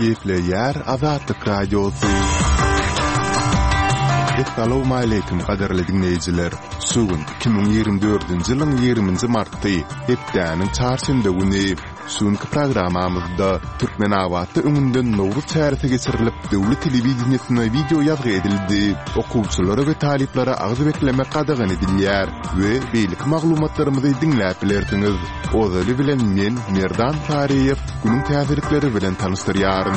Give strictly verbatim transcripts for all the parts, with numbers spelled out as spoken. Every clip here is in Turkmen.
Keyifleyer Azatlyk Radiosu. Assalamu alaykum qadarly dinleyijiler. Sugun iki bin ýygrimi dördünji ýylyň ýygrüňji marty, hepdäniň çarşamba güni suňky programamyzda Türkmen awatly öňünden Nowruz çäretine geçirilip döwlet telewizionyna video ýazgy edildi. Okuwçylara we taliplere agzy bekleme qadagan edilýär we beýlik maglumatlarymyzy dinläp bilersiňiz. Ozaly bilen men Merdan Tariýew günüň täzirlikleri bilen tanıştyrýarym.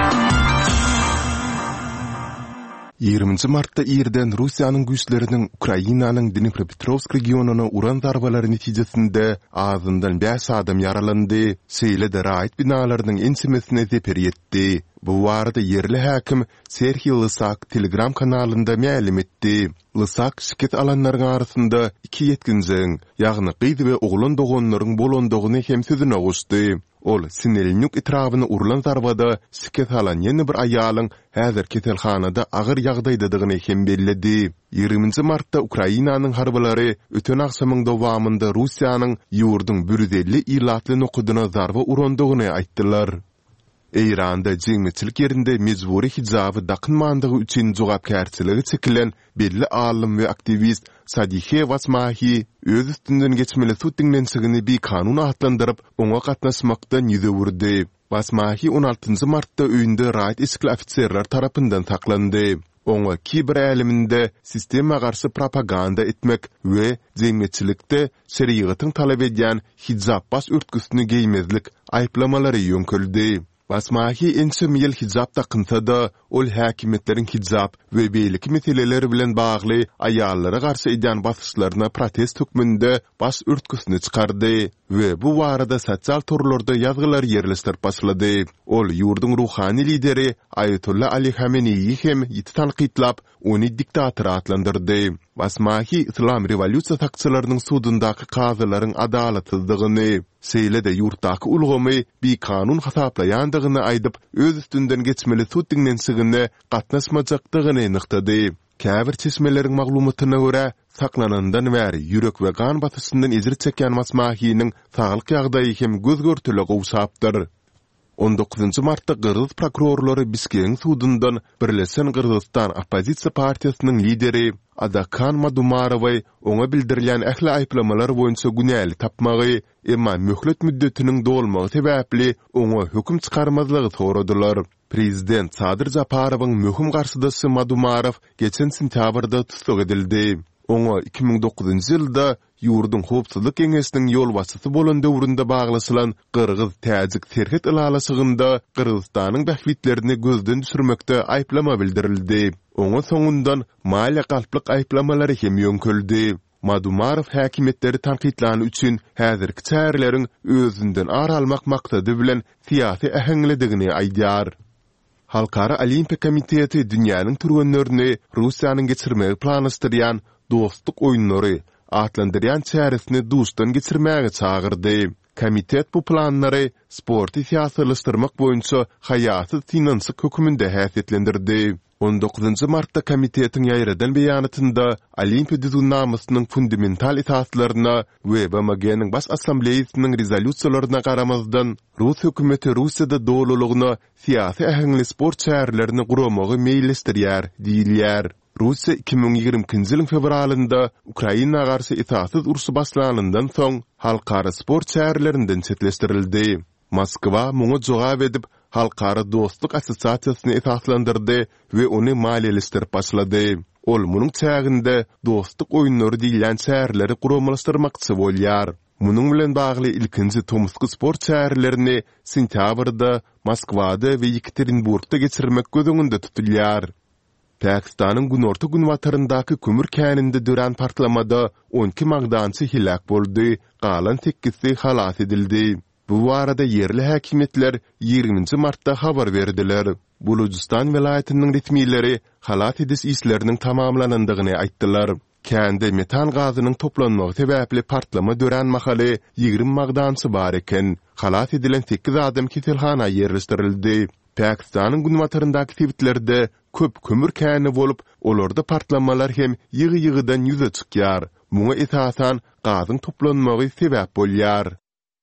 ýygrüňji martda ýerden Russiýanyň güýçleriniň Ukrainanyň Dnipropetrovsk regionuny uran darbalary netijesinde azyndan beş adam yaralandy. Seýle de raýat binalarynyň ensemesine zeper ýetdi. Bu warda yerli häkim Serhiy Lysak Telegram kanalynda ma'lum etdi. Lysak şirket alanlaryň arasynda iki ýetkinjiň, ýagny gyz we oglan dogonlaryň bolandygyny hem sözüne goşdy. Ol Sinelnuk etrawyny urulan zarbada şirket alan ýene bir aýalyň häzir keselhanada agyr ýagdaýdadygyny hem bellidi. ýygrüňji martda Ukrainanyň harbalary öten akşamyň dowamında Russiýanyň ýurdun bir yüz elli ilatly nokudyna zarba urandygyny aýtdylar. Eýranda jeňmeçilik ýerinde mejburi hijaby dakynmandygy üçin jogapkärçiligi çekilen belli alim we aktivist Sadihe Vasmahi öz üstünden geçmeli tutdinglensigini bir kanun atlandyryp oňa gatnaşmakdan ýüze wurdy. Vasmahi on altynjy martda öýünde raýat iskil ofitserler tarapyndan saklandy. Oňa kiber äliminde sistema garşy propaganda etmek we jeňmeçilikde şeriýatyň talap edýän hijab bas örtgüsini geýmezlik aýplamalary ýönköldi. Vasmahi ençe mil hijab takınsada ol häkimetlerin hijab we beýlik meseleleri bilen bagly aýallara garşy edýän basyşlaryna protest hukmynda bas örtgüsini çykardy we bu barada sosial torlarda ýazgylar ýerleşdirip başlady. Ol ýurdun ruhani lideri Ayetullah Ali Khamenei hem ýiti tanqidlap ony diktator atlandyrdy. Vasmahi İslam revolýusiýa takçylarynyň sudundaky kazylaryň adalatsyzlygyny, seýle de ýurtdaky ulgamy bir kanun hasaplaýandygyny aýdyp, öz üstünden geçmeli sud dinlensigine gatnaşmajakdygyny nyktady. Käbir çeşmeleriň maglumatyna görä, saklanandan bäri ýürek we gan basyşyndan ezir çekýän Vasmahiň saglyk ýagdaýy hem göz görtüle gowsapdyr. on dokuzunjy martda Qırgız prokurorlary Biskek sudundan Birleşen Qırgızstan Opozisiýa partiýasynyň lideri Adakan Madumarowy oňa bildirilýän ähli aýplamalar boýunça günäli tapmagy, emma möhlet müddetiniň dolmagy sebäpli oňa höküm çykarmazlygy soradylar. Prezident Sadyr Japarowyň möhüm garşydaşy Madumarov geçen sentýabrda tutsak edildi. Oňa iki bin dokuzunjy ýylda ýurdun howpsuzlyk keňesiniň ýol başçysy bolan döwründe baglasylan Qırgız-Täjik serhet ilalasygynda Qırgızstanyň bähwitlerini gözden düşürmekde aýplama bildirildi. Oňa soňundan maliýe galplyk aýplamalary hem ýönköldi. Madumarov häkimetleri tanqidlany üçin häzirki çäreleriň özünden aralmak maksady bilen siýasy ähengledigini aýdýar. Halkara Olimpiya Komiteti dünýäniň türgenlerini Russiýanyň geçirmegi planlaşdyrýan dostluk oýunlary atlandyrýan çäresini duşdan geçirmäge çagyrdy. Komitet bu planlary sporty siýasatlaşdyrmak boýunça haýaty finansyk höküminde häsiýetlendirdi. on dokuzunjy martda komitetiň ýaýradan beýanatynda Olimpiya düzgünnamesynyň fundamental esaslaryna we B M G'niň baş assambleýasynyň rezolýusiýalaryna garamazdan Rus hökümeti Russiýada dowlulugyna siýasy ähengli sport şäherlerini guramagy meýilleşdirýär diýilýär. Russiýa iki bin ýygrimiňji ýylyň fevralynda Ukraina garşy itaatsyz urusy başlanandan soň halkara sport şäherlerinden çetleşdirildi. Moskwa muňa jogap edip halkara dostluk assosiasiýasyny esaslandyrdy we ony maliýeleşdirip başlady. Ol munyň çäginde dostluk oýunlary diýilen şäherleri guramalaşdyrmakçy bolýar. Munyň bilen bagly ilkinji Tomsk sport şäherlerini sentýabrda Moskwada we Yekaterinburgda geçirmek gözüňünde tutulýar. Pakistanyň günorta gün wataryndaky kömür käninde dören partlamada on iki magdançy hilak boldy, galan sekizsi halas edildi. Bu arada yerli häkimetler ýygrüňji martda habar berdiler. Bulujistan welaýatynyň resmiýetleri halat edis isleriniň tamamlanandygyny aýtdylar. Kände metan gazynyň toplanmagy sebäpli partlama dören mahaly ýygrimi magdançy bar eken. Halat edilen sekiz adam keselhana ýerleşdirildi. Pakistanyň gün wataryndaky sebitlerde köp kömür käni bolup, olarda partlamalar hem ýygy-ýygydan ýüze çykýar. Muňa esasan gazyň toplanmagy sebäp bolýar.